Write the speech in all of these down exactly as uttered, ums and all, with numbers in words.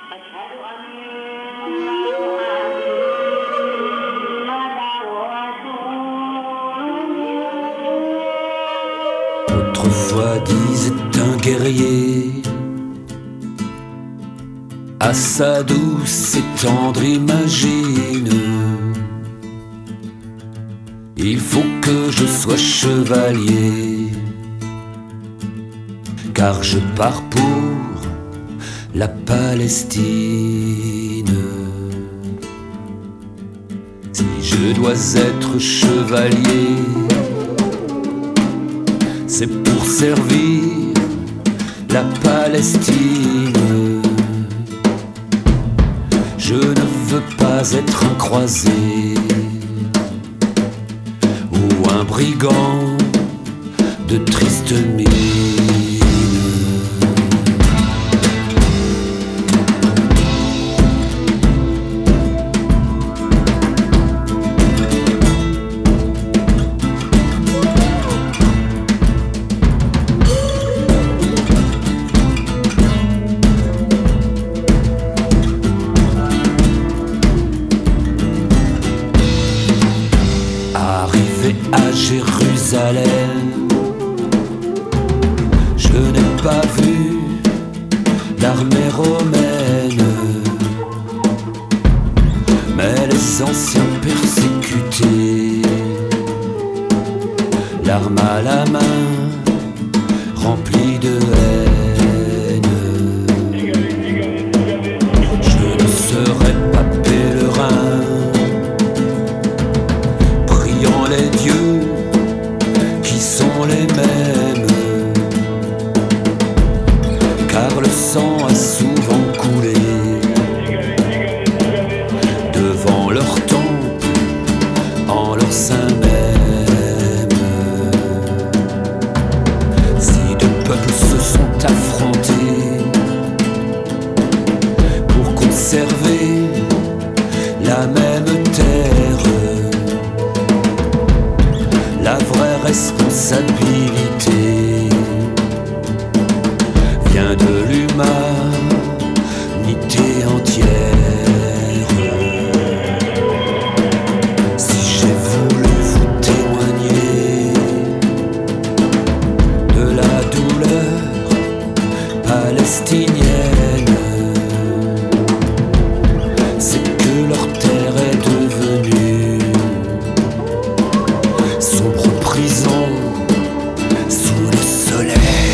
Autrefois disait un guerrier à sa douce et tendre imagine: il faut que je sois chevalier, car je pars pour la Palestine. Si je dois être chevalier, c'est pour servir la Palestine. Je ne veux pas être un croisé ou un brigand de triste mine. À Jérusalem, je n'ai pas vu l'armée romaine, mais les anciens persécutés, l'arme à la main, remplie de haine. Je ne serai pas pèlerin, priant les dieux qui sont les mêmes, car le sang a souvent coulé devant leur temple, en leur sein même. Si deux peuples se sont affrontés pour conserver la même terre, la vraie responsabilité vient de l'humanité entière. Si j'ai voulu vous témoigner de la douleur palestinienne, c'est que leur terre est devenue sombre prison sous le soleil.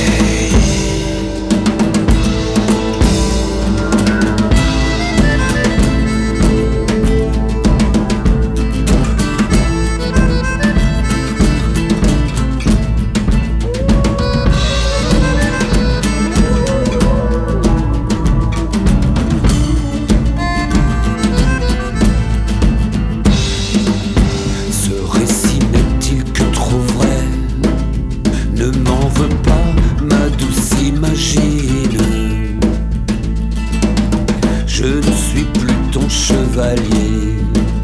Je ne suis plus ton chevalier,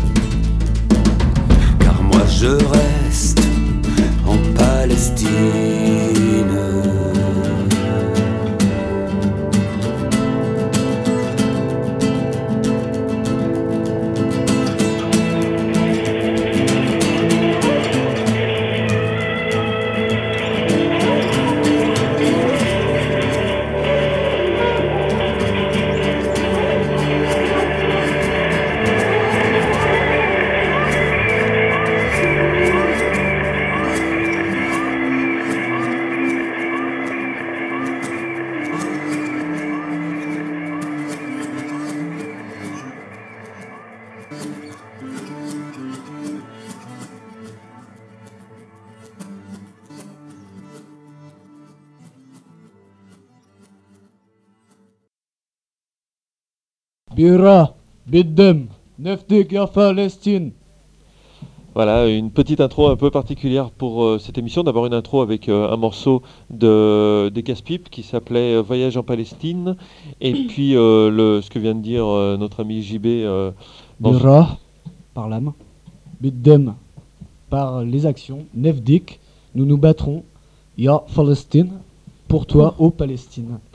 car moi je reste en Palestine. Bira, Biddem, Nefdik ya Palestine. Voilà, une petite intro un peu particulière pour euh, cette émission. D'abord une intro avec euh, un morceau de, des Casse-Pipes qui s'appelait euh, Voyage en Palestine. Et puis euh, le, ce que vient de dire euh, notre ami J B. Euh, Bira, par l'âme. Biddem, par les actions. Nefdik, nous nous battrons. Ya Palestine, pour toi, ô Palestine.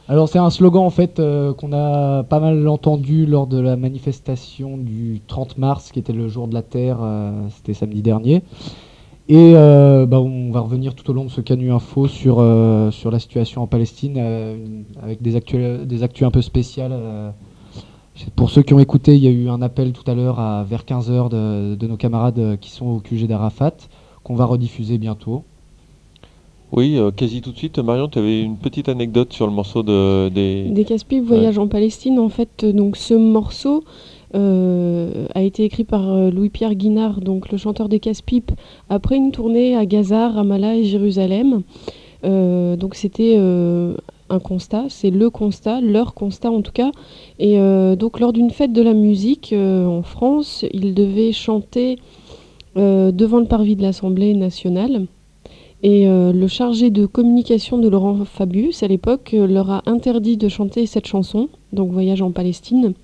Alors c'est un slogan en fait euh, qu'on a pas mal entendu lors de la manifestation du trente mars, qui était le jour de la Terre, euh, c'était samedi dernier. Et euh, bah, on va revenir tout au long de ce Canu Info sur, euh, sur la situation en Palestine, euh, avec des actus, des actus un peu spéciales. Euh. Pour ceux qui ont écouté, il y a eu un appel tout à l'heure à vers quinze heures de, de nos camarades qui sont au Q G d'Arafat, qu'on va rediffuser bientôt. Oui, euh, quasi tout de suite. Marion, tu avais une petite anecdote sur le morceau de, des... Des Casse-Pipes, Voyage ouais. en Palestine. En fait, donc ce morceau euh, a été écrit par euh, Louis-Pierre Guinard, donc le chanteur des Casse-Pipes, après une tournée à Gaza, Ramallah et Jérusalem. Euh, donc c'était euh, un constat, c'est le constat, leur constat en tout cas. Et euh, donc lors d'une fête de la musique euh, en France, ils devaient chanter euh, devant le parvis de l'Assemblée nationale. Et euh, le chargé de communication de Laurent Fabius, à l'époque, euh, leur a interdit de chanter cette chanson, donc Voyage en Palestine.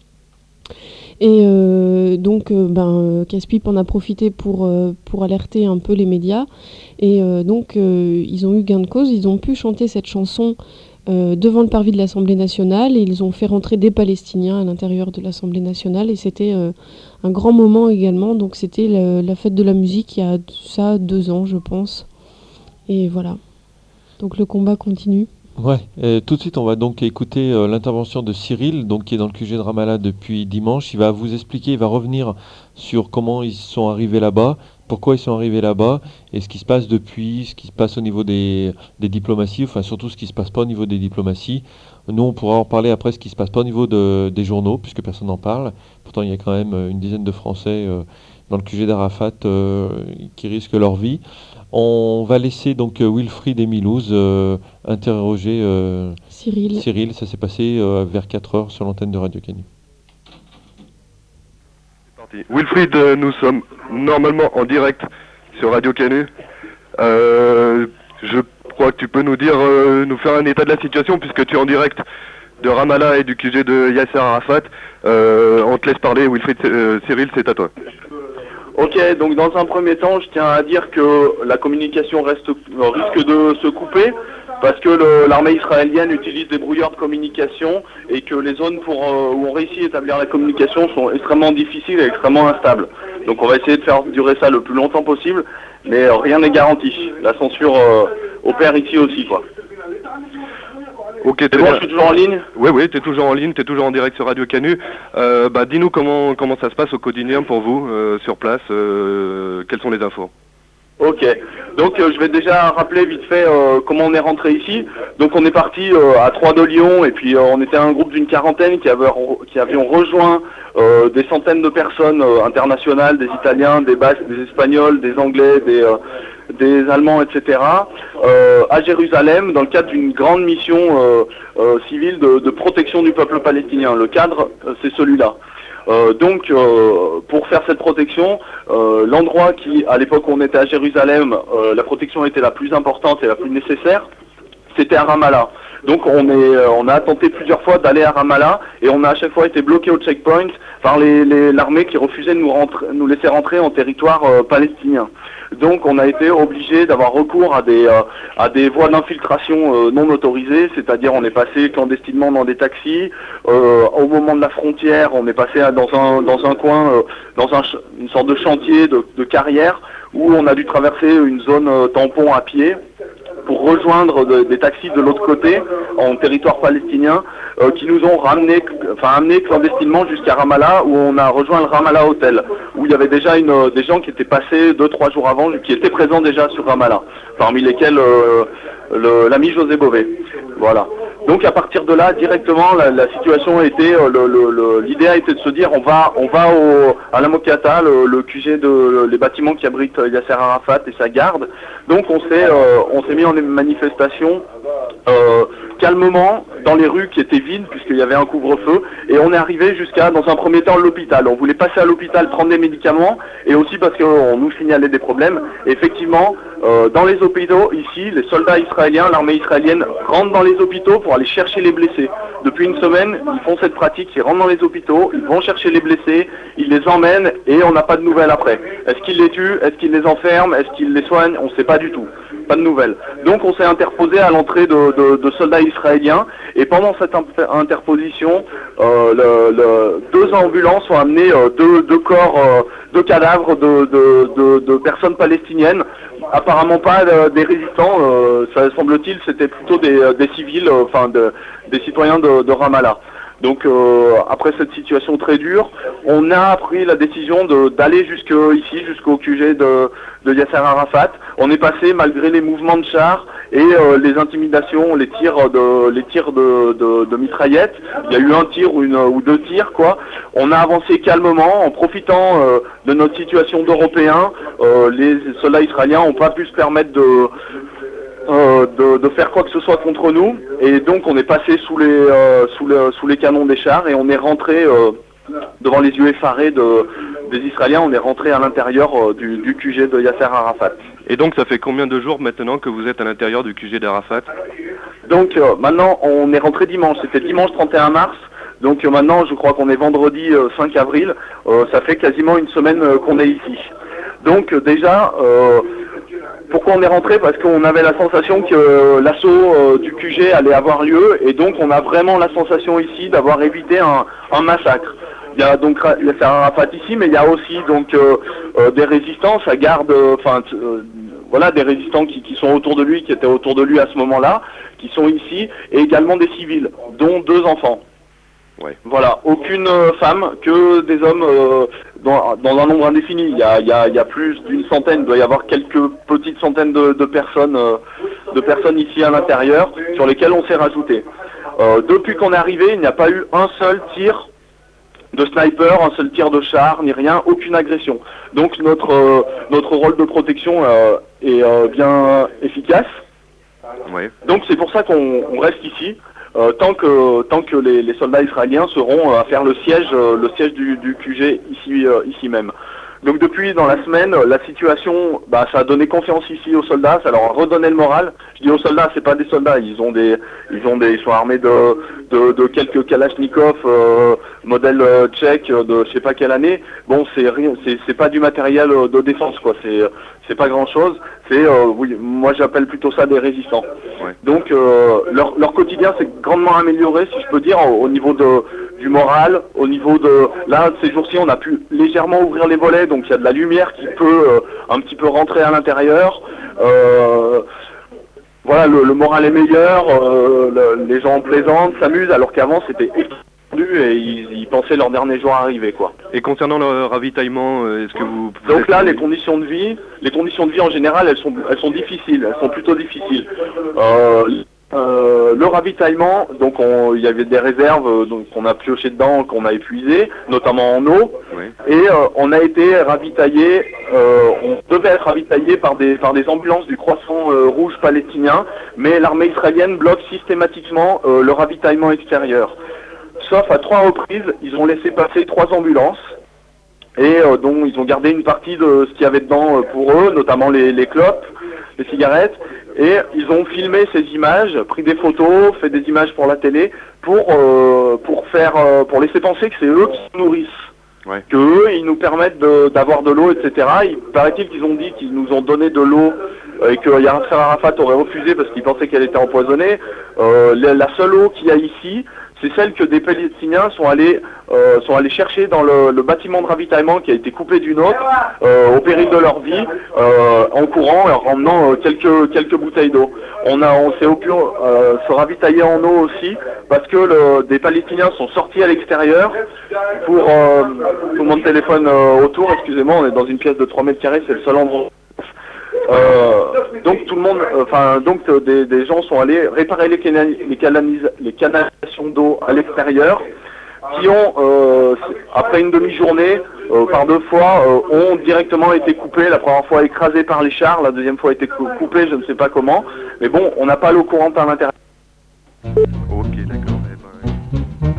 Et euh, donc, euh, ben, Casse-Pipe en a profité pour, euh, pour alerter un peu les médias. Et euh, donc, euh, ils ont eu gain de cause, ils ont pu chanter cette chanson euh, devant le parvis de l'Assemblée nationale. Et ils ont fait rentrer des Palestiniens à l'intérieur de l'Assemblée nationale. Et c'était euh, un grand moment également. Donc, c'était la, la fête de la musique il y a ça deux ans, je pense. Et voilà. Donc le combat continue. Ouais. Et tout de suite, on va donc écouter euh, l'intervention de Cyril, donc qui est dans le Q G de Ramallah depuis dimanche. Il va vous expliquer, il va revenir sur comment ils sont arrivés là-bas, pourquoi ils sont arrivés là-bas, et ce qui se passe depuis, ce qui se passe au niveau des, des diplomaties, enfin surtout ce qui se passe pas au niveau des diplomaties. Nous, on pourra en parler après, ce qui se passe pas au niveau de, des journaux, puisque personne n'en parle. Pourtant, il y a quand même une dizaine de Français euh, dans le Q G d'Arafat euh, qui risquent leur vie. On va laisser donc Wilfried et Milouz euh, interroger euh, Cyril. Cyril. Ça s'est passé euh, vers quatre heures sur l'antenne de Radio Canu. Wilfried, euh, nous sommes normalement en direct sur Radio Canu. Euh, je crois que tu peux nous dire, euh, nous faire un état de la situation puisque tu es en direct de Ramallah et du Q G de Yasser Arafat. Euh, on te laisse parler, Wilfried. Euh, Cyril, c'est à toi. Ok, donc dans un premier temps, je tiens à dire que la communication reste, euh, risque de se couper parce que le, l'armée israélienne utilise des brouilleurs de communication et que les zones pour, euh, où on réussit à établir la communication sont extrêmement difficiles et extrêmement instables. Donc on va essayer de faire durer ça le plus longtemps possible, mais euh, rien n'est garanti. La censure euh, opère ici aussi, quoi. Ok, c'est bon, je suis toujours en ligne. Oui, oui, tu es toujours en ligne, tu es toujours en direct sur Radio Canu. Euh, bah, dis-nous comment, comment ça se passe au quotidien pour vous, euh, sur place, euh, quelles sont les infos? Ok, donc euh, je vais déjà rappeler vite fait euh, comment on est rentré ici. Donc on est parti euh, à trois de Lyon et puis euh, on était un groupe d'une quarantaine qui, avait, qui avions rejoint euh, des centaines de personnes euh, internationales, des Italiens, des Basques, des Espagnols, des Anglais, des... Euh, des Allemands, et cetera, euh, à Jérusalem, dans le cadre d'une grande mission euh, euh, civile de, de protection du peuple palestinien. Le cadre, euh, c'est celui-là. Euh, donc, euh, pour faire cette protection, euh, l'endroit qui, à l'époque où on était à Jérusalem, euh, la protection était la plus importante et la plus nécessaire, c'était à Ramallah. Donc on, est, euh, on a tenté plusieurs fois d'aller à Ramallah et on a à chaque fois été bloqué au checkpoint par les, les, l'armée qui refusait de nous, rentre, nous laisser rentrer en territoire euh, palestinien. Donc on a été obligé d'avoir recours à des, euh, à des voies d'infiltration euh, non autorisées, c'est-à-dire on est passé clandestinement dans des taxis, euh, au moment de la frontière on est passé dans un, dans un coin, euh, dans un, une sorte de chantier de, de carrière où on a dû traverser une zone euh, tampon à pied pour rejoindre de, des taxis de l'autre côté, en territoire palestinien, euh, qui nous ont ramené, enfin amené clandestinement jusqu'à Ramallah, où on a rejoint le Ramallah Hotel, où il y avait déjà une, euh, des gens qui étaient passés deux, trois jours avant, qui étaient présents déjà sur Ramallah, parmi lesquels euh, le, l'ami José Bové. Voilà. Donc à partir de là, directement, la, la situation était, euh, le, le, le, l'idée a été de se dire, on va, on va au, à la Mokata, le, le Q G de le, les bâtiments qui abritent Yasser Arafat et sa garde. Donc on s'est, euh, on s'est mis en manifestation euh, calmement dans les rues qui étaient vides puisqu'il y avait un couvre-feu et on est arrivé jusqu'à, dans un premier temps, l'hôpital. On voulait passer à l'hôpital, prendre des médicaments et aussi parce qu'on nous signalait des problèmes. Et effectivement, euh, dans les hôpitaux, ici, les soldats israéliens, l'armée israélienne rentrent dans les hôpitaux pour aller chercher les blessés. Depuis une semaine, ils font cette pratique, ils rentrent dans les hôpitaux, ils vont chercher les blessés, ils les emmènent et on n'a pas de nouvelles après. Est-ce qu'ils les tuent? Est-ce qu'ils les enferment? Est-ce qu'ils les soignent? On ne sait pas du tout. Pas de nouvelles. Donc on s'est interposé à l'entrée de, de, de soldats israélien. Et pendant cette inter- interposition, euh, le, le, deux ambulances ont amené euh, deux, deux corps, euh, deux cadavres de, de, de, de personnes palestiniennes. Apparemment pas euh, des résistants, euh, ça semble-t-il, c'était plutôt des, des civils, euh, enfin de, des citoyens de, de Ramallah. Donc euh, après cette situation très dure, on a pris la décision de, d'aller jusque ici, jusqu'au Q G de, de Yasser Arafat. On est passé malgré les mouvements de chars et euh, les intimidations, les tirs de les tirs de, de, de mitraillettes. Il y a eu un tir ou, une, ou deux tirs quoi. On a avancé calmement en profitant euh, de notre situation d'Européens. Euh, les soldats israéliens n'ont pas pu se permettre de Euh, de, de faire quoi que ce soit contre nous, et donc on est passé sous les euh, sous, le, sous les canons des chars et on est rentré euh, devant les yeux effarés de, des Israéliens, on est rentré à l'intérieur euh, du, du Q G de Yasser Arafat. Et donc ça fait combien de jours maintenant que vous êtes à l'intérieur du Q G d'Arafat? Donc euh, maintenant on est rentré dimanche, c'était dimanche trente et un mars, donc euh, maintenant je crois qu'on est vendredi euh, cinq avril, euh, ça fait quasiment une semaine euh, qu'on est ici. Donc euh, déjà, euh, pourquoi on est rentré? Parce qu'on avait la sensation que euh, l'assaut euh, du Q G allait avoir lieu, et donc on a vraiment la sensation ici d'avoir évité un, un massacre. Il y a donc Yasser Arafat ici, mais il y a aussi donc euh, euh, des résistants, ça garde, enfin euh, voilà, des résistants qui, qui sont autour de lui, qui étaient autour de lui à ce moment-là, qui sont ici, et également des civils, dont deux enfants. Ouais. Voilà, aucune femme, que des hommes euh, dans, dans un nombre indéfini. Il y a, il y a, il y a plus d'une centaine, il doit y avoir quelques petites centaines de, de personnes, euh, de personnes ici à l'intérieur, sur lesquelles on s'est rajouté. Euh, depuis qu'on est arrivé, il n'y a pas eu un seul tir de sniper, un seul tir de char, ni rien, aucune agression. Donc notre euh, notre rôle de protection euh, est euh, bien efficace. Ouais. Donc c'est pour ça qu'on on reste ici. Euh, tant que tant que les, les soldats israéliens seront à faire le siège euh, le siège du, du Q G ici euh, ici même. Donc depuis dans la semaine, la situation, bah, ça a donné confiance ici aux soldats, ça leur a redonné le moral. Je dis aux soldats, c'est pas des soldats, ils ont des ils ont des ils sont armés de de, de quelques Kalachnikov euh, modèle euh, tchèque de je sais pas quelle année. Bon, c'est rien, c'est c'est pas du matériel de défense quoi, c'est c'est pas grand-chose. C'est euh, oui, moi j'appelle plutôt ça des résistants. Ouais. Donc euh, leur leur quotidien s'est grandement amélioré, si je peux dire, au, au niveau de du moral, au niveau de là ces jours-ci on a pu légèrement ouvrir les volets, donc il y a de la lumière qui peut euh, un petit peu rentrer à l'intérieur. Euh, voilà, le, le moral est meilleur, euh, le, les gens plaisantent, s'amusent, alors qu'avant c'était tendu et ils, ils pensaient leur dernier jour arriver quoi. Et concernant le ravitaillement, euh, est-ce que vous... vous Donc êtes- là, les conditions de vie, les conditions de vie en général, elles sont, elles sont difficiles, elles sont plutôt difficiles. Euh, euh, le ravitaillement, donc on- il y avait des réserves, euh, donc qu'on a pioché dedans, qu'on a épuisées, notamment en eau, Ouais. et euh, on a été ravitaillé, euh, on devait être ravitaillé par des par des ambulances du Croissant euh, Rouge palestinien, mais l'armée israélienne bloque systématiquement euh, le ravitaillement extérieur. Sauf à trois reprises, ils ont laissé passer trois ambulances. Et euh, dont ils ont gardé une partie de ce qu'il y avait dedans euh, pour eux, notamment les, les clopes, les cigarettes, et ils ont filmé ces images, pris des photos, fait des images pour la télé, pour euh, pour faire euh, pour laisser penser que c'est eux qui nous nourrissent, Ouais. que eux ils nous permettent de- d'avoir de, l'eau, et cetera. Il paraît-il qu'ils ont dit qu'ils nous ont donné de l'eau euh, et que Yasser Arafat aurait refusé parce qu'il pensait qu'elle était empoisonnée. Euh, la, la seule eau qu'il y a ici, c'est celle que des Palestiniens sont allés euh, sont allés chercher dans le, le bâtiment de ravitaillement qui a été coupé d'une autre, euh, au péril de leur vie, euh, en courant et en ramenant euh, quelques quelques bouteilles d'eau. On a on s'est pu euh, se ravitailler en eau aussi parce que le, des Palestiniens sont sortis à l'extérieur pour euh, tout le monde téléphone euh, autour. Excusez-moi, on est dans une pièce de trois mètres carrés, c'est le seul endroit. Euh, donc tout le monde, enfin euh, donc euh, des, des gens sont allés réparer les, cana- les, canalis- les canalisations d'eau à l'extérieur, qui ont euh, après une demi-journée euh, par deux fois euh, ont directement été coupés. La première fois écrasés par les chars, la deuxième fois été cou- coupés, je ne sais pas comment. Mais bon, on n'a pas l'eau courante à l'intérieur. Ok, d'accord. Eh ben,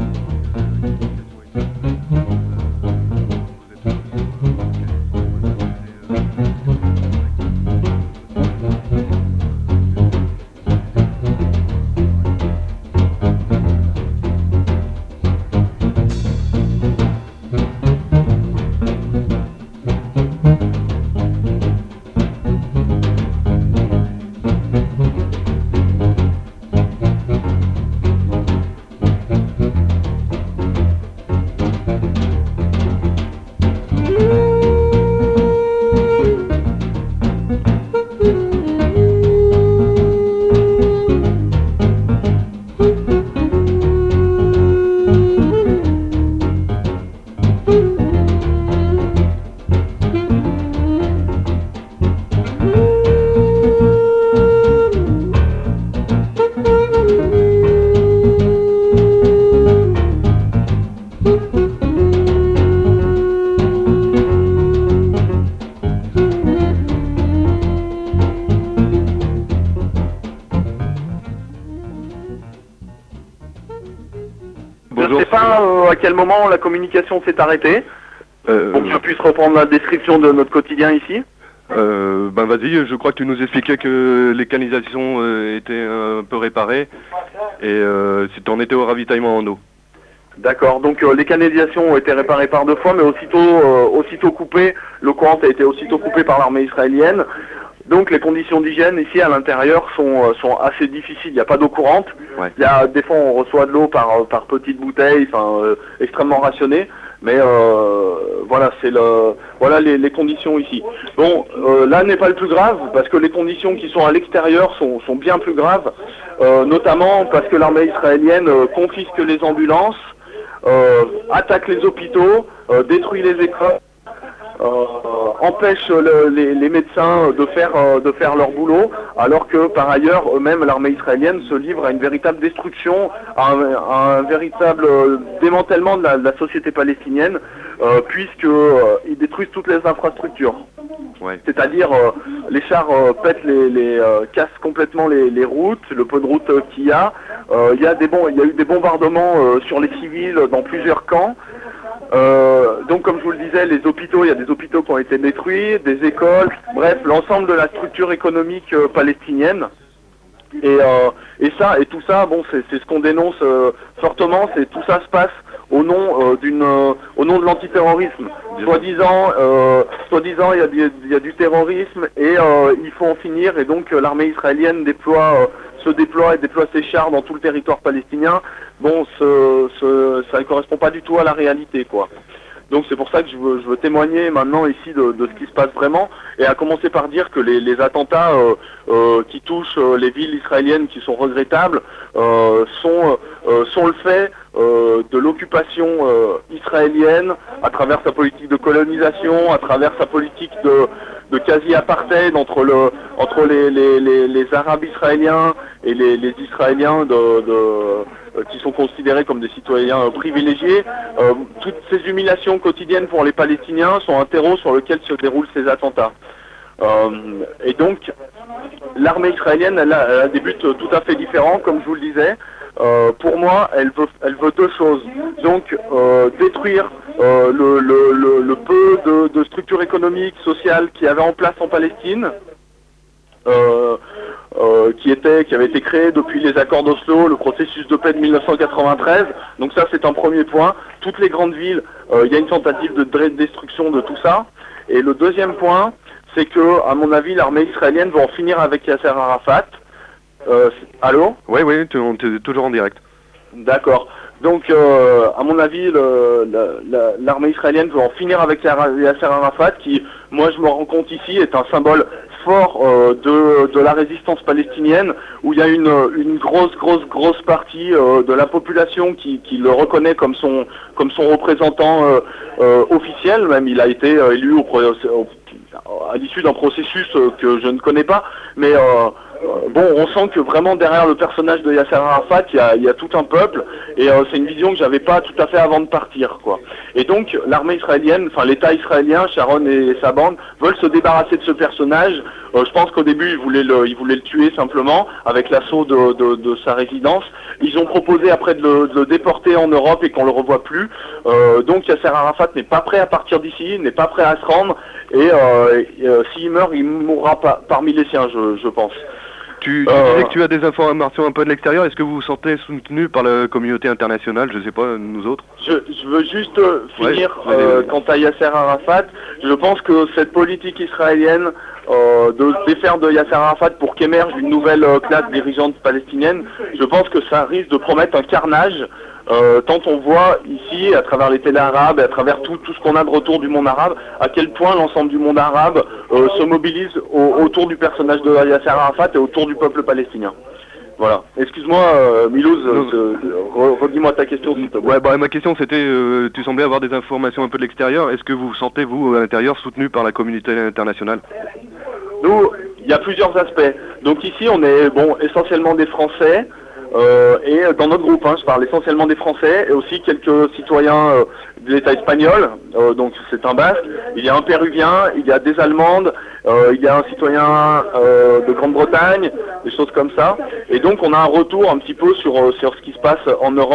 pas euh, à quel moment la communication s'est arrêtée Euh, pour que je puisse reprendre la description de notre quotidien ici. euh, ben vas-y, je crois que tu nous expliquais que les canalisations euh, étaient un peu réparées et euh, si t'en étais au ravitaillement en eau. D'accord, donc euh, les canalisations ont été réparées par deux fois, mais aussitôt, euh, aussitôt coupées, l'eau courante a été aussitôt coupée par l'armée israélienne. Donc les conditions d'hygiène ici à l'intérieur sont, euh, sont assez difficiles, il n'y a pas d'eau courante. Ouais. Il y a, des fois on reçoit de l'eau par, euh, par petites bouteilles, enfin euh, extrêmement rationnées, mais euh, voilà, c'est le, voilà les, les conditions ici. Bon, euh, là n'est pas le plus grave, parce que les conditions qui sont à l'extérieur sont, sont bien plus graves, euh, notamment parce que l'armée israélienne euh, confisque les ambulances, euh, attaque les hôpitaux, euh, détruit les écoles, euh, empêche le, les, les médecins de faire, euh, de faire leur boulot, alors que par ailleurs eux-mêmes l'armée israélienne se livre à une véritable destruction, à un, à un véritable euh, démantèlement de la, de la société palestinienne, euh, puisque euh, ils détruisent toutes les infrastructures. Ouais. C'est-à-dire euh, les chars euh, pètent les, les euh, cassent complètement les, les routes, le peu de routes euh, qu'il y a. Euh, Il y a des bon, il y a eu des bombardements euh, sur les civils dans plusieurs camps. Euh, donc comme je vous le disais, les hôpitaux, il y a des hôpitaux qui ont été détruits, des écoles, bref, l'ensemble de la structure économique euh, palestinienne. Et, euh, et ça, et tout ça, bon, c'est ce qu'on dénonce euh, fortement, c'est tout ça se passe au nom euh, d'une, euh, au nom de l'antiterrorisme. Soi-disant, euh, soi-disant, il y a du, il y a du terrorisme et euh, il faut en finir. Et donc euh, l'armée israélienne déploie, euh, se déploie et déploie ses chars dans tout le territoire palestinien. Bon, ce, ce, ça ne correspond pas du tout à la réalité, quoi. Donc c'est pour ça que je veux, je veux témoigner maintenant ici de, de ce qui se passe vraiment, et à commencer par dire que les, les attentats euh, euh, qui touchent euh, les villes israéliennes qui sont regrettables euh, sont, euh, sont le fait euh, de l'occupation euh, israélienne à travers sa politique de colonisation, à travers sa politique de, de quasi-apartheid entre, le, entre les, les, les, les Arabes israéliens et les, les Israéliens de... de qui sont considérés comme des citoyens privilégiés. Euh, toutes ces humiliations quotidiennes pour les Palestiniens sont un terreau sur lequel se déroulent ces attentats. Euh, et donc, l'armée israélienne, elle a, elle a des buts tout à fait différents, comme je vous le disais. Euh, pour moi, elle veut, elle veut deux choses. Donc, euh, détruire euh, le, le, le, le peu de, de structures économiques, sociales qu'il y avait en place en Palestine, Euh, euh, qui était, qui avait été créé depuis les accords d'Oslo, le processus de paix de mille neuf cent quatre-vingt-treize. Donc ça, c'est un premier point. Toutes les grandes villes, euh, il y a une tentative de destruction de tout ça. Et le deuxième point, c'est que, à mon avis, l'armée israélienne va en finir avec Yasser Arafat. Euh, allô ? Oui, oui, tu es toujours en direct. D'accord. Donc, euh, à mon avis, l'armée israélienne veut en finir avec Yasser Arafat, qui, moi, je me rends compte ici, est un symbole fort euh, de, de la résistance palestinienne, où il y a une, une grosse, grosse, grosse partie euh, de la population qui, qui le reconnaît comme son, comme son représentant euh, euh, officiel. Même, il a été euh, élu au, au, à l'issue d'un processus euh, que je ne connais pas, mais... Euh, Bon, on sent que vraiment derrière le personnage de Yasser Arafat, il y a, il y a tout un peuple, et euh, c'est une vision que j'avais pas tout à fait avant de partir, quoi. Et donc, l'armée israélienne, enfin l'État israélien, Sharon et sa bande, veulent se débarrasser de ce personnage. Euh, je pense qu'au début, ils voulaient le, ils voulaient le tuer simplement, avec l'assaut de, de, de sa résidence. Ils ont proposé après de le, de le déporter en Europe et qu'on le revoie plus. Euh, donc, Yasser Arafat n'est pas prêt à partir d'ici, n'est pas prêt à se rendre, et, euh, et euh, s'il meurt, il mourra pas parmi les siens, je, je pense. Tu, tu euh, disais que tu as des informations un peu de l'extérieur. Est-ce que vous vous sentez soutenu par la communauté internationale? Je sais pas, nous autres. Je, je veux juste euh, finir ouais, euh, ouais. quant à Yasser Arafat. Je pense que cette politique israélienne euh, de se défaire de Yasser Arafat pour qu'émerge une nouvelle euh, classe dirigeante palestinienne, je pense que ça risque de promettre un carnage. Euh, tant on voit ici, à travers les télés arabes et à travers tout, tout ce qu'on a de retour du monde arabe, à quel point l'ensemble du monde arabe euh, se mobilise au, autour du personnage de Yasser Arafat et autour du peuple palestinien. Voilà. Excuse-moi, euh, Milouz, euh, re, redis-moi ta question. S'il te plaît. Ouais, bah ma question c'était, euh, tu semblais avoir des informations un peu de l'extérieur. Est-ce que vous vous sentez, vous, à l'intérieur, soutenu par la communauté internationale? Nous, il y a plusieurs aspects. Donc ici, on est, bon, essentiellement des Français. Euh, et dans notre groupe, hein, je parle essentiellement des Français et aussi quelques citoyens euh, de l'État espagnol, euh, donc c'est un Basque, il y a un Péruvien, il y a des Allemandes, euh, il y a un citoyen euh, de Grande-Bretagne, des choses comme ça. Et donc on a un retour un petit peu sur, sur ce qui se passe en Europe,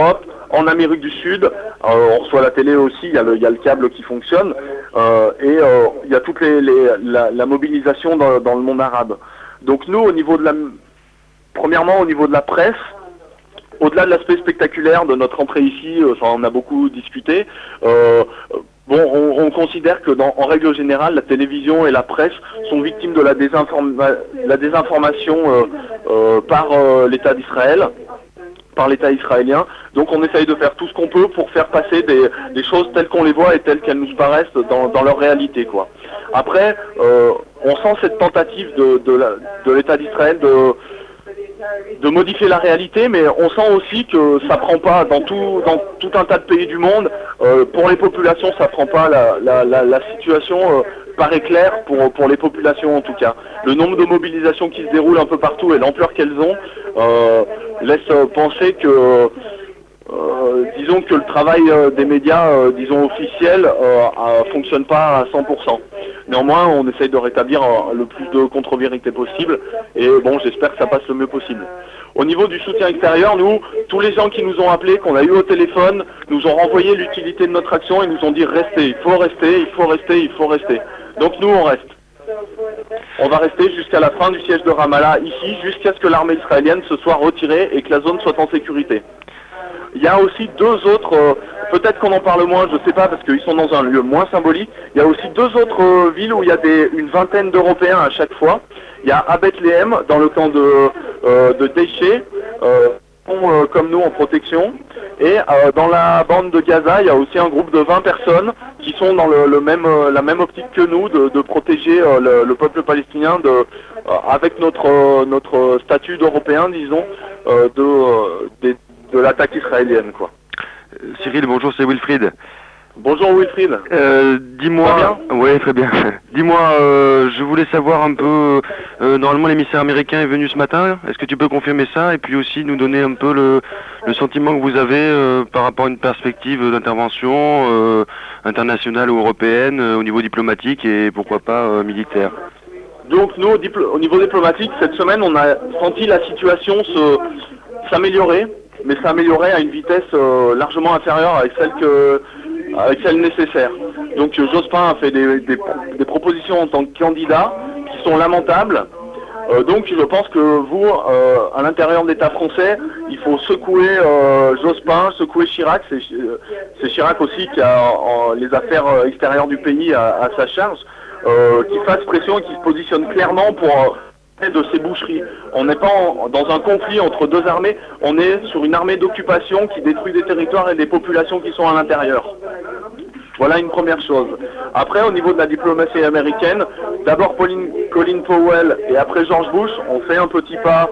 en Amérique du Sud, euh, on reçoit la télé aussi, il y a le, il y a le câble qui fonctionne, euh, et euh, il y a toute les, les, la, la mobilisation dans, dans le monde arabe. Donc nous, au niveau de la, premièrement au niveau de la presse, au-delà de l'aspect spectaculaire de notre entrée ici, euh, ça on a beaucoup discuté, euh, bon, on, on considère que dans, en règle générale, la télévision et la presse sont victimes de la, désinforma la désinformation euh, euh, par euh, l'État d'Israël, par l'État israélien. Donc on essaye de faire tout ce qu'on peut pour faire passer des, des choses telles qu'on les voit et telles qu'elles nous paraissent dans, dans leur réalité, quoi. Après, euh, on sent cette tentative de, de, la, de l'État d'Israël de de modifier la réalité, mais on sent aussi que ça prend pas dans tout dans tout un tas de pays du monde. Euh, pour les populations, ça prend pas la la, la, la situation euh, paraît claire pour pour les populations en tout cas. Le nombre de mobilisations qui se déroulent un peu partout et l'ampleur qu'elles ont euh, laisse penser que Euh, disons que le travail euh, des médias, euh, disons officiels, euh, euh, fonctionne pas à cent pour cent. Néanmoins, on essaye de rétablir euh, le plus de contre-vérité possible, et bon, j'espère que ça passe le mieux possible. Au niveau du soutien extérieur, nous, tous les gens qui nous ont appelés, qu'on a eu au téléphone, nous ont renvoyé l'utilité de notre action et nous ont dit restez, il faut rester, il faut rester, il faut rester. Donc nous, on reste. On va rester jusqu'à la fin du siège de Ramallah ici, jusqu'à ce que l'armée israélienne se soit retirée et que la zone soit en sécurité. Il y a aussi deux autres, euh, peut-être qu'on en parle moins, je ne sais pas, parce qu'ils sont dans un lieu moins symbolique. Il y a aussi deux autres euh, villes où il y a des, une vingtaine d'Européens à chaque fois. Il y a à Bethléem, dans le camp de, euh, de Teiché, euh, euh, comme nous en protection. Et euh, dans la bande de Gaza, il y a aussi un groupe de vingt personnes qui sont dans le, le même, euh, la même optique que nous, de, de protéger euh, le, le peuple palestinien de, euh, avec notre, euh, notre statut d'Européen, disons, euh, de, euh, des de l'attaque israélienne, quoi. Euh, Cyril, bonjour, c'est Wilfried. Bonjour Wilfried. Euh, dis-moi... Oui, très bien. Dis-moi, euh, je voulais savoir un peu... Euh, normalement, l'émissaire américain est venu ce matin. Est-ce que tu peux confirmer ça? Et puis aussi nous donner un peu le, le sentiment que vous avez euh, par rapport à une perspective d'intervention euh, internationale ou européenne euh, au niveau diplomatique et pourquoi pas euh, militaire. Donc nous, au, au niveau diplomatique, cette semaine, on a senti la situation se s'améliorer, mais s'améliorer à une vitesse euh, largement inférieure avec celle que avec celle nécessaire. Donc euh, Jospin a fait des, des, des propositions en tant que candidat qui sont lamentables. Euh, donc je pense que vous, euh, à l'intérieur de l'État français, il faut secouer euh, Jospin, secouer Chirac. C'est, c'est Chirac aussi qui a en, les affaires extérieures du pays à, à sa charge, euh, qui fasse pression et qui se positionne clairement pour de ces boucheries. On n'est pas en, dans un conflit entre deux armées, on est sur une armée d'occupation qui détruit des territoires et des populations qui sont à l'intérieur. Voilà une première chose. Après, au niveau de la diplomatie américaine, d'abord Pauline, Colin Powell et après George Bush, on fait un petit pas,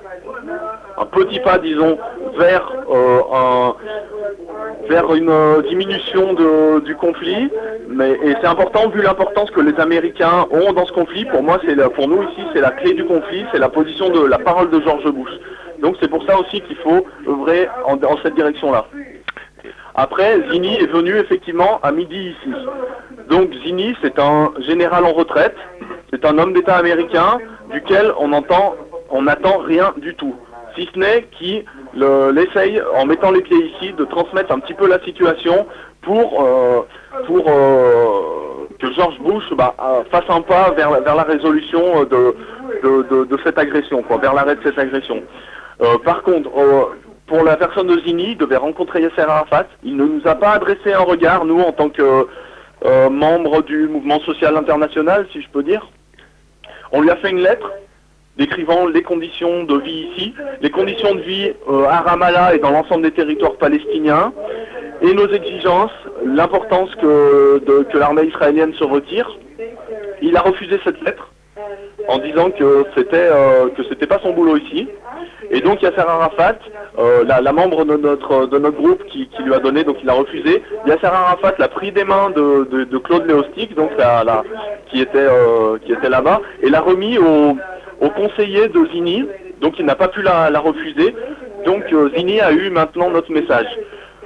un petit pas, disons, vers euh, un vers une euh, diminution de, du conflit, mais et c'est important vu l'importance que les Américains ont dans ce conflit. Pour moi, c'est pour nous ici, c'est la clé du conflit, c'est la position de la parole de George Bush. Donc c'est pour ça aussi qu'il faut œuvrer en, en cette direction-là. Après, Zinni est venu effectivement à midi ici. Donc Zinni, c'est un général en retraite, c'est un homme d'État américain duquel on entend, on n'attend rien du tout. Si ce n'est qui l'essaye, en mettant les pieds ici, de transmettre un petit peu la situation pour, euh, pour euh, que George Bush bah, fasse un pas vers, vers la résolution de, de, de, de cette agression, quoi, vers l'arrêt de cette agression. Euh, par contre, euh, pour la personne de Zinni, il devait rencontrer Yasser Arafat. Il ne nous a pas adressé un regard, nous, en tant que euh, membre du mouvement social international, si je peux dire. On lui a fait une lettre décrivant les conditions de vie ici, les conditions de vie euh, à Ramallah et dans l'ensemble des territoires palestiniens, et nos exigences, l'importance que, de, que l'armée israélienne se retire. Il a refusé cette lettre en disant que c'était euh, que c'était pas son boulot ici. Et donc Yasser Arafat, euh, la, la membre de notre de notre groupe qui, qui lui a donné, donc il a refusé. Yasser Arafat l'a pris des mains de, de, de Claude Léostic, donc la, la, qui était euh, qui était là-bas, et l'a remis au au conseiller de Zinni, donc il n'a pas pu la, la refuser. Donc euh, Zinni a eu maintenant notre message.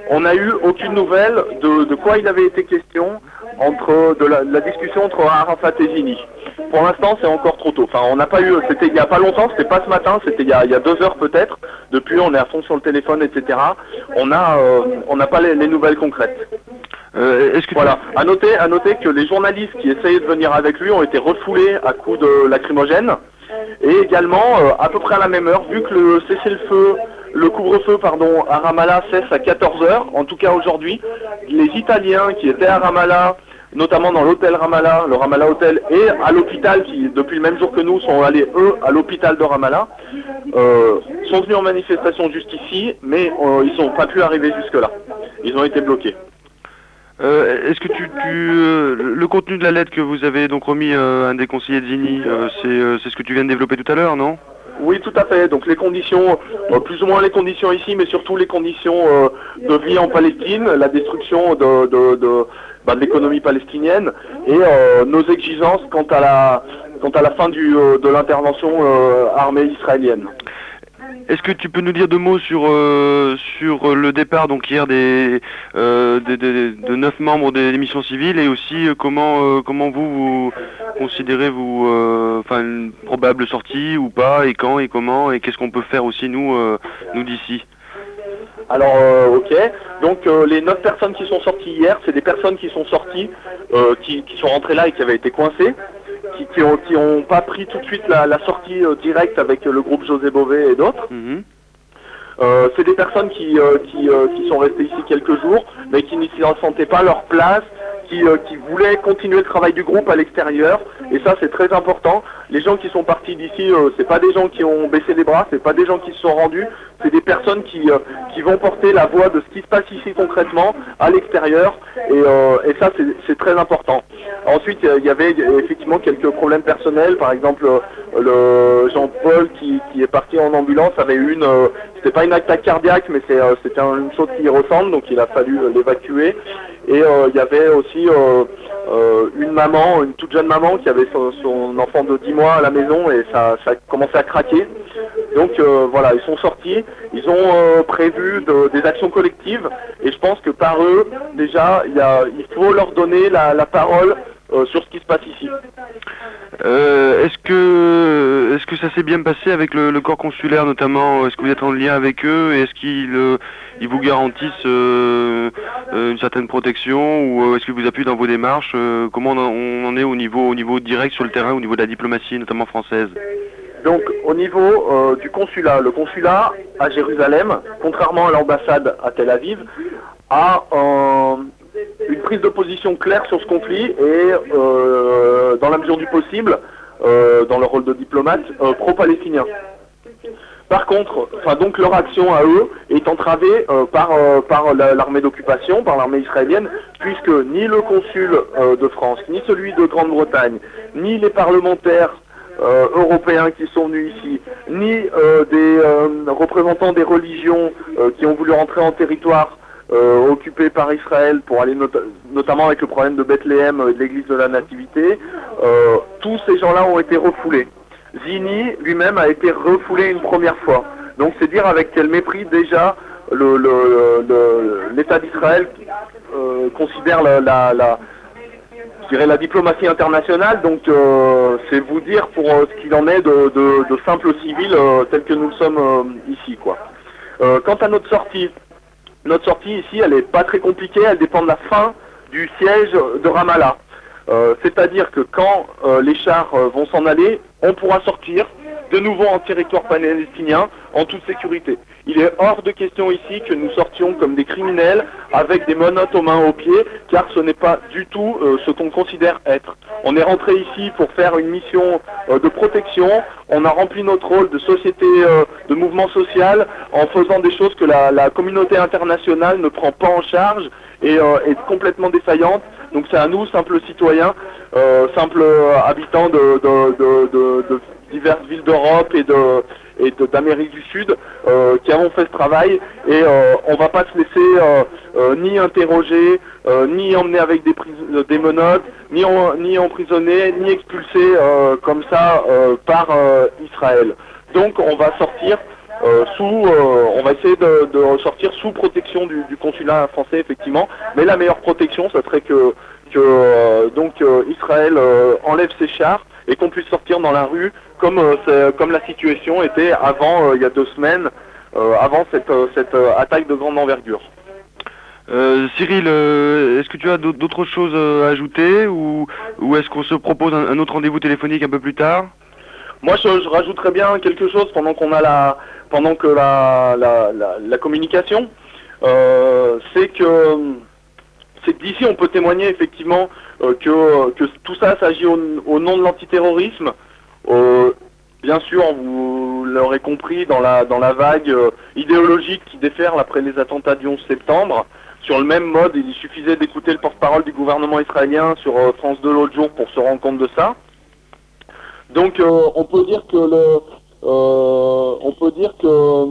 on n'a eu aucune nouvelle de, de quoi il avait été question entre de la, de la discussion entre Arafat et Zini. Pour l'instant, c'est encore trop tôt. Enfin, on n'a pas eu, c'était il n'y a pas longtemps, c'était pas ce matin, c'était il y a, il y a deux heures peut-être. Depuis, on est à fond sur le téléphone, et cetera. On a, euh, on n'a pas les, les nouvelles concrètes. Euh, est-ce que voilà. Tu... À noter, à noter que les journalistes qui essayaient de venir avec lui ont été refoulés à coups de lacrymogène. Et également, euh, à peu près à la même heure, vu que le cessez-le-feu, le couvre-feu, pardon, à Ramallah cesse à quatorze heures, en tout cas aujourd'hui, les Italiens qui étaient à Ramallah, notamment dans l'hôtel Ramallah, le Ramallah Hotel, et à l'hôpital, qui depuis le même jour que nous sont allés, eux, à l'hôpital de Ramallah, euh, sont venus en manifestation jusqu'ici, mais euh, ils n'ont pas pu arriver jusque-là. Ils ont été bloqués. Euh, Est-ce que tu, tu euh, le contenu de la lettre que vous avez donc remis euh, à un des conseillers de Zini, euh, c'est euh, c'est ce que tu viens de développer tout à l'heure, non? Oui, tout à fait. Donc les conditions, euh, plus ou moins les conditions ici, mais surtout les conditions euh, de vie en Palestine, la destruction de, de, de, bah, de l'économie palestinienne et euh, nos exigences quant à la, quant à la fin du, euh, de l'intervention euh, armée israélienne. Est-ce que tu peux nous dire deux mots sur euh, sur le départ donc hier des, euh, des, des de neuf membres des missions civiles et aussi euh, comment euh, comment vous vous considérez vous enfin euh, une probable sortie ou pas et quand et comment et qu'est-ce qu'on peut faire aussi nous euh, nous d'ici? Alors euh, ok, donc euh, les neuf personnes qui sont sorties hier, c'est des personnes qui sont sorties, euh, qui, qui sont rentrées là et qui avaient été coincées. Qui, qui, ont, qui ont pas pris tout de suite la, la sortie euh, directe avec euh, le groupe José Bové et d'autres. Mmh. Euh, c'est des personnes qui, euh, qui, euh, qui sont restées ici quelques jours, mais qui ne sentaient pas leur place, qui, euh, qui voulaient continuer le travail du groupe à l'extérieur. Et ça, c'est très important. Les gens qui sont partis d'ici, euh, c'est pas des gens qui ont baissé les bras, c'est pas des gens qui se sont rendus, c'est des personnes qui, euh, qui vont porter la voix de ce qui se passe ici concrètement à l'extérieur. Et, euh, et ça, c'est très important. Ensuite, il y avait effectivement quelques problèmes personnels. Par exemple, le Jean-Paul qui, qui est parti en ambulance avait une, euh, c'était pas une attaque cardiaque, mais c'est, euh, c'était une chose qui y ressemble, donc il a fallu euh, l'évacuer. Et euh, il y avait aussi euh, euh, une maman, une toute jeune maman qui avait son, son enfant de dix mois à la maison et ça, ça a commencé à craquer. Donc euh, voilà, ils sont sortis, ils ont euh, prévu de, des actions collectives et je pense que par eux, déjà, il, y a, il faut leur donner la, la parole euh, sur ce qui se passe ici. Euh, est-ce que est-ce que ça s'est bien passé avec le, le corps consulaire notamment? Est-ce que vous êtes en lien avec eux? Est-ce qu'ils euh, ils vous garantissent euh, euh, une certaine protection ou euh, est-ce qu'ils vous appuient dans vos démarches? euh, Comment on en, on en est au niveau au niveau direct sur le terrain, au niveau de la diplomatie, notamment française? Donc au niveau euh, du consulat, le consulat à Jérusalem, contrairement à l'ambassade à Tel Aviv, a un une prise de position claire sur ce conflit et, euh, dans la mesure du possible, euh, dans leur rôle de diplomate, euh, pro-palestinien. Par contre, enfin donc leur action à eux est entravée euh, par, euh, par l'armée d'occupation, par l'armée israélienne, puisque ni le consul euh, de France, ni celui de Grande-Bretagne, ni les parlementaires Euh, européens qui sont venus ici, ni euh, des euh, représentants des religions euh, qui ont voulu rentrer en territoire euh, occupé par Israël pour aller not notamment avec le problème de Bethléem et de l'église de la Nativité, euh, tous ces gens-là ont été refoulés. Zini lui-même a été refoulé une première fois. Donc c'est dire avec quel mépris déjà l'État d'Israël euh, considère la, la, la je dirais la diplomatie internationale, donc euh, c'est vous dire pour euh, ce qu'il en est de, de, de simples civils euh, tels que nous le sommes euh, ici, quoi. Euh, quant à notre sortie, notre sortie ici, elle est pas très compliquée, elle dépend de la fin du siège de Ramallah. Euh, C'est-à-dire que quand euh, les chars euh, vont s'en aller, on pourra sortir de nouveau en territoire palestinien en toute sécurité. Il est hors de question ici que nous sortions comme des criminels avec des menottes aux mains aux pieds, car ce n'est pas du tout euh, ce qu'on considère être. On est rentré ici pour faire une mission euh, de protection, on a rempli notre rôle de société, euh, de mouvement social, en faisant des choses que la, la communauté internationale ne prend pas en charge et euh, est complètement défaillante. Donc c'est à nous, simples citoyens, euh, simples euh, habitants de, de, de, de, de diverses villes d'Europe et de et d'Amérique du Sud euh, qui avons fait ce travail et euh, on va pas se laisser euh, euh, ni interroger, euh, ni emmener avec des, des menottes, ni, en, ni emprisonner, ni expulser euh, comme ça euh, par euh, Israël. Donc on va sortir euh, sous, euh, on va essayer de, de ressortir sous protection du, du consulat français effectivement. Mais la meilleure protection, ça serait que, que euh, donc euh, Israël euh, enlève ses chars et qu'on puisse sortir dans la rue comme euh, comme la situation était avant euh, il y a deux semaines, euh, avant cette euh, cette euh, attaque de grande envergure. Euh, Cyril, euh, est-ce que tu as d'autres choses euh, à ajouter ou, ou est-ce qu'on se propose un, un autre rendez-vous téléphonique un peu plus tard? Moi, je, je rajouterais bien quelque chose pendant qu'on a la, pendant que la, la, la, la communication, euh, c'est que, c'est que d'ici on peut témoigner effectivement euh, que, que tout ça s'agit au, au nom de l'antiterrorisme. Euh, bien sûr, vous l'aurez compris dans la, dans la vague euh, idéologique qui déferle après les attentats du onze septembre. Sur le même mode, il suffisait d'écouter le porte-parole du gouvernement israélien sur euh, France deux l'autre jour pour se rendre compte de ça. Donc euh, on peut dire que le, euh, on peut dire que euh,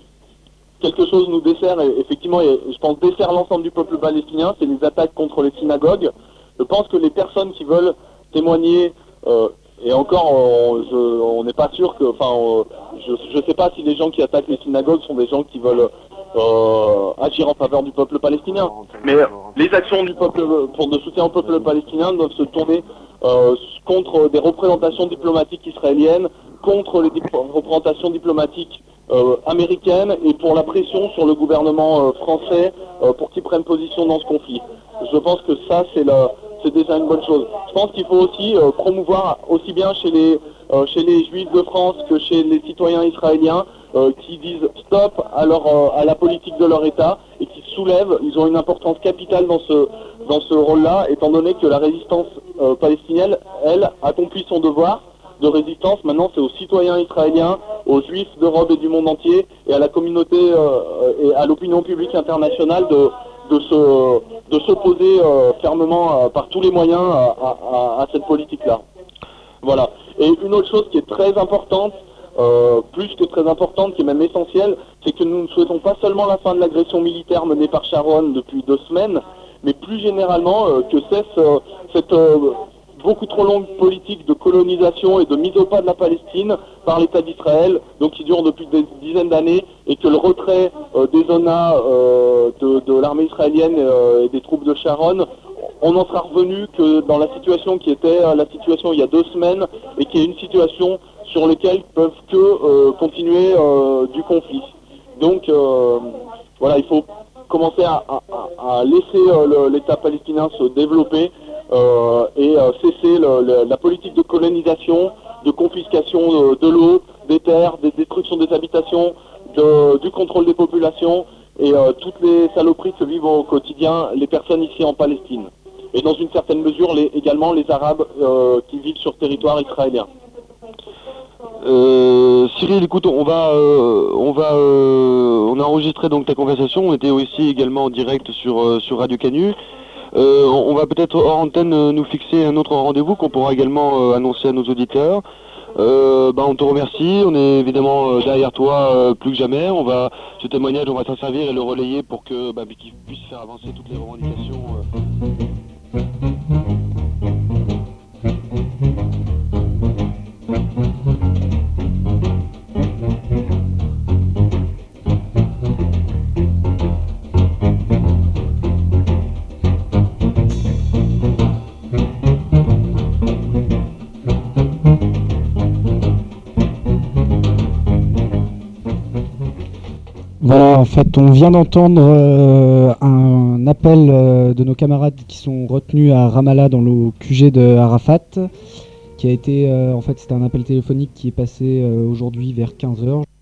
quelque chose nous dessert, et effectivement, et je pense dessert l'ensemble du peuple palestinien, c'est les attaques contre les synagogues. Je pense que les personnes qui veulent témoigner, euh, et encore, on, je, on n'est pas sûr que, enfin, euh, je ne sais pas si les gens qui attaquent les synagogues sont des gens qui veulent euh, agir en faveur du peuple palestinien. Mais les actions du peuple pour de soutien au peuple palestinien doivent se tourner euh, contre des représentations diplomatiques israéliennes, contre les dip- représentations diplomatiques euh, américaines et pour la pression sur le gouvernement euh, français euh, pour qu'il prenne position dans ce conflit. Je pense que ça, c'est la... c'est déjà une bonne chose. Je pense qu'il faut aussi euh, promouvoir aussi bien chez les euh, chez les Juifs de France que chez les citoyens israéliens euh, qui disent stop à leur euh, à la politique de leur État et qui se soulèvent. Ils ont une importance capitale dans ce dans ce rôle-là, étant donné que la résistance euh, palestinienne, elle, accomplit son devoir de résistance. Maintenant, c'est aux citoyens israéliens, aux Juifs d'Europe et du monde entier, et à la communauté euh, et à l'opinion publique internationale de de se de s'opposer euh, fermement euh, par tous les moyens à, à, à cette politique-là. Voilà. Et une autre chose qui est très importante, euh, plus que très importante, qui est même essentielle, c'est que nous ne souhaitons pas seulement la fin de l'agression militaire menée par Sharon depuis deux semaines, mais plus généralement euh, que cesse euh, cette euh, beaucoup trop longue politique de colonisation et de mise au pas de la Palestine par l'État d'Israël, donc qui dure depuis des dizaines d'années, et que le retrait euh, des zonas euh, de, de l'armée israélienne euh, et des troupes de Sharon, on en sera revenu que dans la situation qui était euh, la situation il y a deux semaines, et qui est une situation sur laquelle peuvent que euh, continuer euh, du conflit. Donc euh, voilà, il faut commencer à, à, à laisser euh, l'État palestinien se développer euh, et euh, cesser le, le, la politique de colonisation, de confiscation de, de l'eau, des terres, des destructions des habitations, de, du contrôle des populations et euh, toutes les saloperies que vivent au quotidien les personnes ici en Palestine. Et dans une certaine mesure les, également les Arabes euh, qui vivent sur territoire israélien. Euh, Cyril, écoute, on va, euh, on va, euh, on a enregistré donc ta conversation. On était aussi également en direct sur euh, sur Radio Canu. Euh, on va peut-être hors antenne euh, nous fixer un autre rendez-vous qu'on pourra également euh, annoncer à nos auditeurs. Euh, bah, on te remercie. On est évidemment euh, derrière toi euh, plus que jamais. On va, ce témoignage, on va s'en servir et le relayer pour que, bah, qu'il puisse faire avancer toutes les revendications. Euh. Voilà, en fait, on vient d'entendre euh, un appel euh, de nos camarades qui sont retenus à Ramallah dans le Q G de Arafat, qui a été, euh, en fait, c'était un appel téléphonique qui est passé euh, aujourd'hui vers quinze heures.